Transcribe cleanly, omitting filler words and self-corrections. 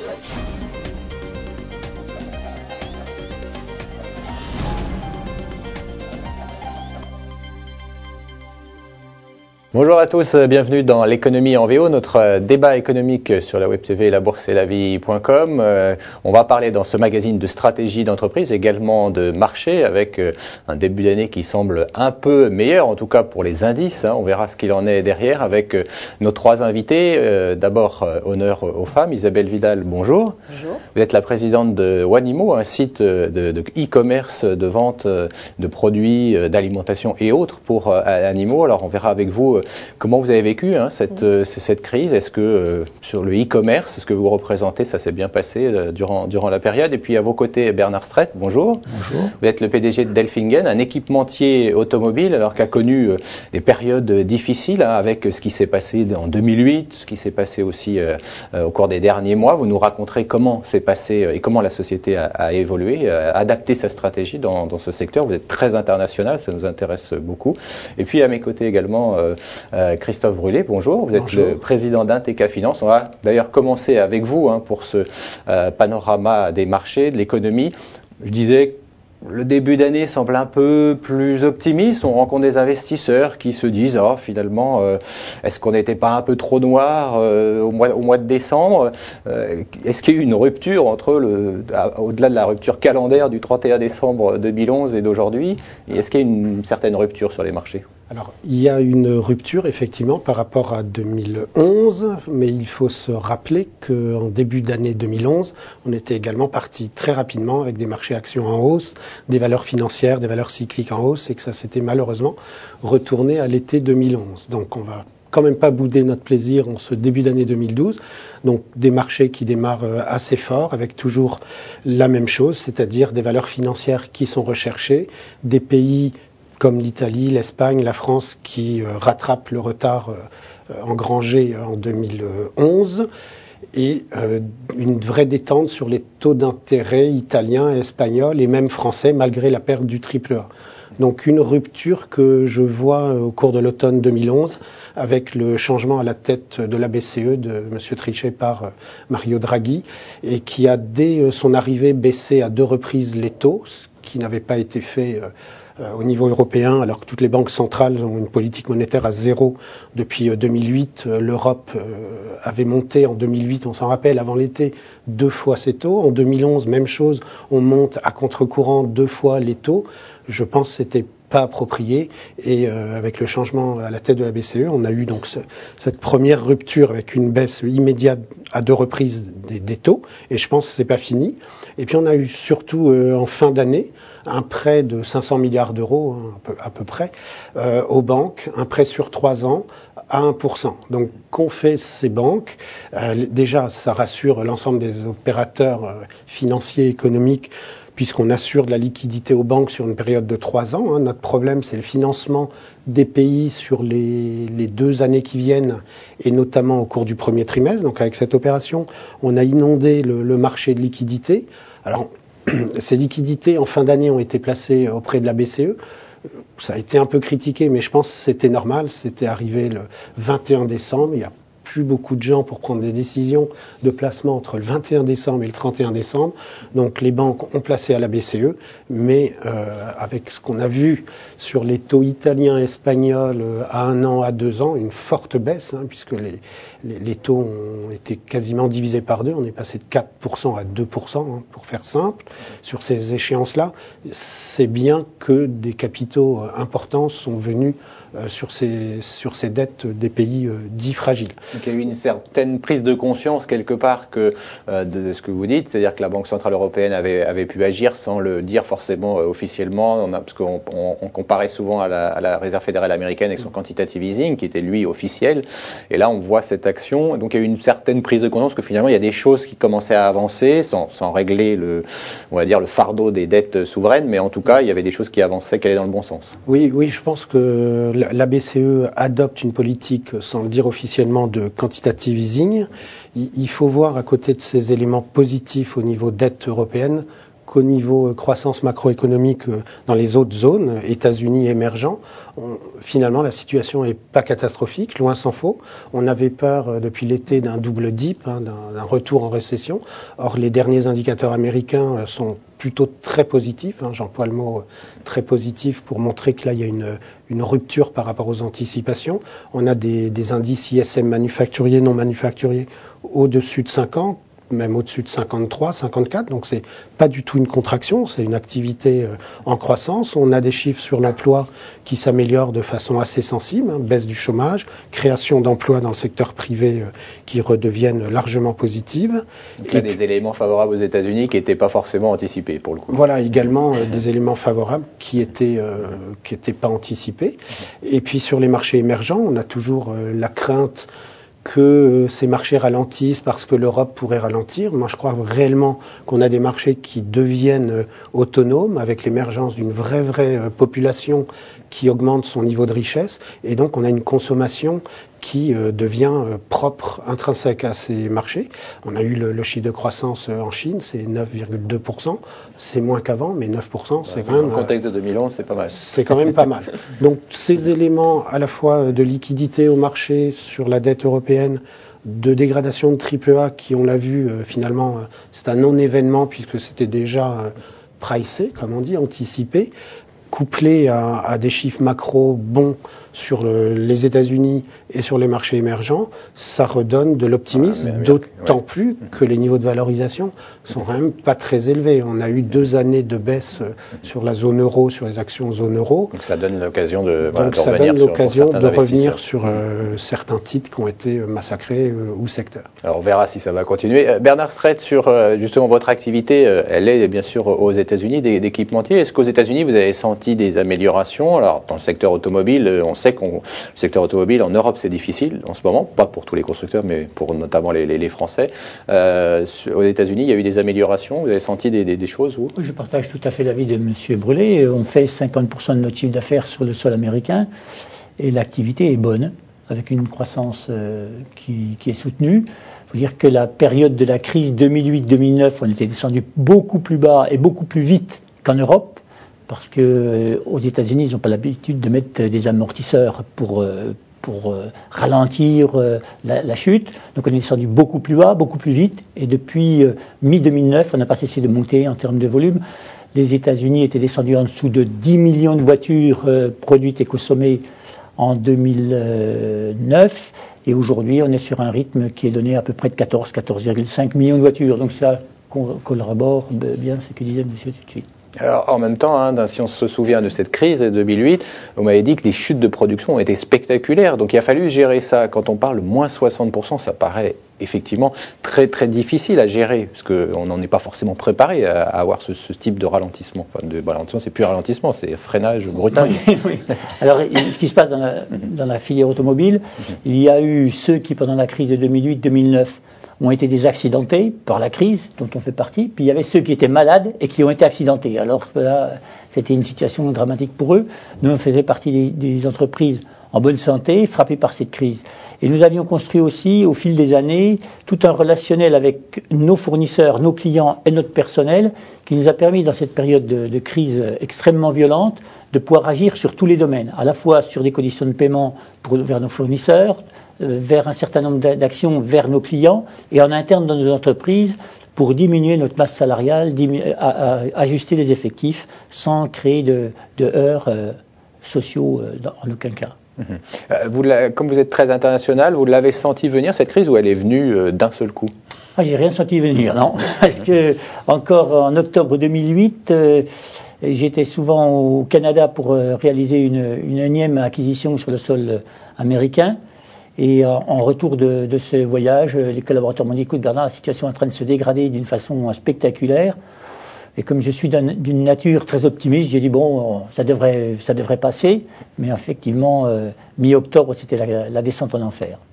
Bonjour à tous, bienvenue dans l'économie en VO, notre débat économique sur la Web TV, la bourse et la vie.com. On va parler dans ce magazine de stratégie d'entreprise, également de marché, avec un début d'année qui semble un peu meilleur, en tout cas pour les indices. On verra ce qu'il en est derrière avec nos trois invités. D'abord, honneur aux femmes. Isabelle Vidal, bonjour. Bonjour. Vous êtes la présidente de Wanimo, un site de e-commerce, de vente de produits d'alimentation et autres pour animaux. Alors on verra avec vous comment vous avez vécu cette crise. Est-ce que sur le e-commerce, ce que vous représentez, ça s'est bien passé durant la période? Et puis à vos côtés, Bernard Strait, bonjour. Bonjour. Vous êtes le PDG de Delfingen, un équipementier automobile, alors qu'a connu des périodes difficiles avec ce qui s'est passé en 2008, ce qui s'est passé aussi au cours des derniers mois. Vous nous raconterez comment c'est passé et comment la société a évolué, a adapté sa stratégie dans ce secteur. Vous êtes très international, ça nous intéresse beaucoup. Et puis à mes côtés également, Christophe Brûlé, bonjour. Vous êtes le président d'Inteka Finance. On va d'ailleurs commencer avec vous pour ce panorama des marchés, de l'économie. Je disais, le début d'année semble un peu plus optimiste. On rencontre des investisseurs qui se disent finalement, est-ce qu'on n'était pas un peu trop noir au mois de décembre? Est-ce qu'il y a eu une rupture au-delà de la rupture calendaire du 31 décembre 2011 et d'aujourd'hui? Est-ce qu'il y a une certaine rupture sur les marchés? Alors, il y a une rupture effectivement par rapport à 2011, mais il faut se rappeler qu'en début d'année 2011, on était également parti très rapidement avec des marchés actions en hausse, des valeurs financières, des valeurs cycliques en hausse, et que ça s'était malheureusement retourné à l'été 2011. Donc on va quand même pas bouder notre plaisir en ce début d'année 2012. Donc des marchés qui démarrent assez fort avec toujours la même chose, c'est-à-dire des valeurs financières qui sont recherchées, des pays comme l'Italie, l'Espagne, la France qui rattrapent le retard engrangé en 2011 et une vraie détente sur les taux d'intérêt italiens, espagnols et même français malgré la perte du AAA. Donc une rupture que je vois au cours de l'automne 2011 avec le changement à la tête de la BCE de M. Trichet par Mario Draghi et qui a dès son arrivée baissé à 2 reprises les taux, ce qui n'avait pas été fait au niveau européen, alors que toutes les banques centrales ont une politique monétaire à zéro depuis 2008. L'Europe avait monté en 2008, on s'en rappelle, avant l'été, 2 fois ses taux. En 2011, même chose, on monte à contre-courant 2 fois les taux. Je pense que c'était pas approprié et avec le changement à la tête de la BCE, on a eu donc cette première rupture avec une baisse immédiate à 2 reprises des taux et je pense que c'est pas fini. Et puis on a eu surtout en fin d'année un prêt de 500 milliards d'euros à peu près aux banques, un prêt sur 3 ans à 1%. Donc qu'ont fait ces banques? Déjà, ça rassure l'ensemble des opérateurs financiers, économiques, puisqu'on assure de la liquidité aux banques sur une période de 3 ans. Notre problème, c'est le financement des pays sur les 2 années qui viennent, et notamment au cours du premier trimestre. Donc avec cette opération, on a inondé le marché de liquidités. Alors, ces liquidités, en fin d'année, ont été placées auprès de la BCE. Ça a été un peu critiqué, mais je pense que c'était normal. C'était arrivé le 21 décembre. Il y a plus beaucoup de gens pour prendre des décisions de placement entre le 21 décembre et le 31 décembre. Donc les banques ont placé à la BCE, mais avec ce qu'on a vu sur les taux italiens, espagnols à 1 an, à 2 ans, une forte baisse, puisque les taux ont été quasiment divisés par 2. On est passé de 4% à 2%, pour faire simple, sur ces échéances-là. C'est bien que des capitaux importants sont venus sur ces dettes des pays dits fragiles. Donc il y a eu une certaine prise de conscience quelque part de ce que vous dites, c'est-à-dire que la Banque Centrale Européenne avait pu agir sans le dire forcément officiellement, parce qu'on comparait souvent à la Réserve fédérale américaine avec son quantitative easing qui était lui officiel, et là on voit cette action, donc il y a eu une certaine prise de conscience que finalement il y a des choses qui commençaient à avancer sans régler le fardeau des dettes souveraines, mais en tout cas il y avait des choses qui avançaient, qui allaient dans le bon sens. Oui, je pense que la BCE adopte une politique, sans le dire officiellement, de quantitative easing. Il faut voir à côté de ces éléments positifs au niveau dette européenne qu'au niveau croissance macroéconomique dans les autres zones, États-Unis émergents, finalement la situation n'est pas catastrophique, loin s'en faut. On avait peur depuis l'été d'un double dip, d'un retour en récession. Or les derniers indicateurs américains sont plutôt très positifs, j'emploie le mot très positif pour montrer que là il y a une rupture par rapport aux anticipations. On a des indices ISM manufacturiers, non manufacturiers au-dessus de 50, même au-dessus de 53, 54, donc c'est pas du tout une contraction, c'est une activité en croissance. On a des chiffres sur l'emploi qui s'améliorent de façon assez sensible, baisse du chômage, création d'emplois dans le secteur privé qui redeviennent largement positives. Donc il y a des éléments favorables aux États-Unis qui n'étaient pas forcément anticipés pour le coup. Voilà, également des éléments favorables qui étaient pas anticipés. Et puis sur les marchés émergents, on a toujours la crainte que ces marchés ralentissent parce que l'Europe pourrait ralentir. Moi, je crois réellement qu'on a des marchés qui deviennent autonomes avec l'émergence d'une vraie population qui augmente son niveau de richesse. Et donc, on a une consommation qui devient propre, intrinsèque à ces marchés. On a eu le chiffre de croissance en Chine, c'est 9,2%. C'est moins qu'avant, mais 9%, c'est quand même... Dans le contexte de 2011, c'est pas mal. C'est quand même pas mal. Donc ces éléments à la fois de liquidité au marché sur la dette européenne, de dégradation de AAA qui, on l'a vu, finalement, c'est un non-événement puisque c'était déjà pricé, comme on dit, anticipé, couplé à des chiffres macro bons sur les États-Unis et sur les marchés émergents, ça redonne de l'optimisme, d'autant plus que les niveaux de valorisation sont quand même pas très élevés. On a eu 2 années de baisse sur la zone euro, sur les actions zone euro. Donc ça donne l'occasion de revenir sur certains titres qui ont été massacrés ou secteurs. Alors on verra si ça va continuer. Bernard Strait, sur justement votre activité, elle est bien sûr aux États-Unis d'équipementiers. Est-ce qu'aux États-Unis vous avez senti des améliorations? Alors dans le secteur automobile, on sait que le secteur automobile en Europe c'est difficile en ce moment, pas pour tous les constructeurs mais pour notamment les Français. Aux États-Unis il y a eu des améliorations, vous avez senti des choses vous? Je partage tout à fait l'avis de M. Brulé. On fait 50% de notre chiffre d'affaires sur le sol américain et l'activité est bonne avec une croissance qui est soutenue. Il faut dire que la période de la crise 2008-2009, on était descendu beaucoup plus bas et beaucoup plus vite qu'en Europe. Parce qu'aux États-Unis, ils n'ont pas l'habitude de mettre des amortisseurs pour ralentir la chute. Donc on est descendu beaucoup plus bas, beaucoup plus vite. Et depuis mi-2009, on n'a pas cessé de monter en termes de volume. Les États-Unis étaient descendus en dessous de 10 millions de voitures produites et consommées en 2009. Et aujourd'hui, on est sur un rythme qui est donné à peu près de 14,5 millions de voitures. Donc ça collabore bien ce que disait monsieur tout de suite. Alors, en même temps, si on se souvient de cette crise de 2008, vous m'avez dit que les chutes de production ont été spectaculaires. Donc, il a fallu gérer ça. Quand on parle moins 60%, ça paraît effectivement très, très difficile à gérer, parce qu'on n'en est pas forcément préparé à avoir ce type de ralentissement. Enfin, de ralentissement, c'est plus ralentissement, c'est freinage brutal. Oui. Alors, ce qui se passe dans la filière automobile, il y a eu ceux qui, pendant la crise de 2008-2009, ont été des accidentés par la crise, dont on fait partie, puis il y avait ceux qui étaient malades et qui ont été accidentés. Alors là, c'était une situation dramatique pour eux. Nous, on faisait partie des entreprises en bonne santé, frappées par cette crise. Et nous avions construit aussi, au fil des années, tout un relationnel avec nos fournisseurs, nos clients et notre personnel, qui nous a permis, dans cette période de crise extrêmement violente, de pouvoir agir sur tous les domaines, à la fois sur des conditions de paiement vers nos fournisseurs, vers un certain nombre d'actions vers nos clients et en interne dans nos entreprises pour diminuer notre masse salariale, ajuster les effectifs sans créer de heurts sociaux en aucun cas. Comme vous êtes très international, vous l'avez senti venir cette crise ou elle est venue d'un seul coup? J'ai rien senti venir, non. Parce que encore en octobre 2008, j'étais souvent au Canada pour réaliser une énième acquisition sur le sol américain. Et en retour de ce voyage, les collaborateurs m'ont dit, écoute Bernard, la situation est en train de se dégrader d'une façon spectaculaire. Et comme je suis d'une nature très optimiste, j'ai dit bon, ça devrait passer. Mais effectivement, mi-octobre, c'était la descente en enfer.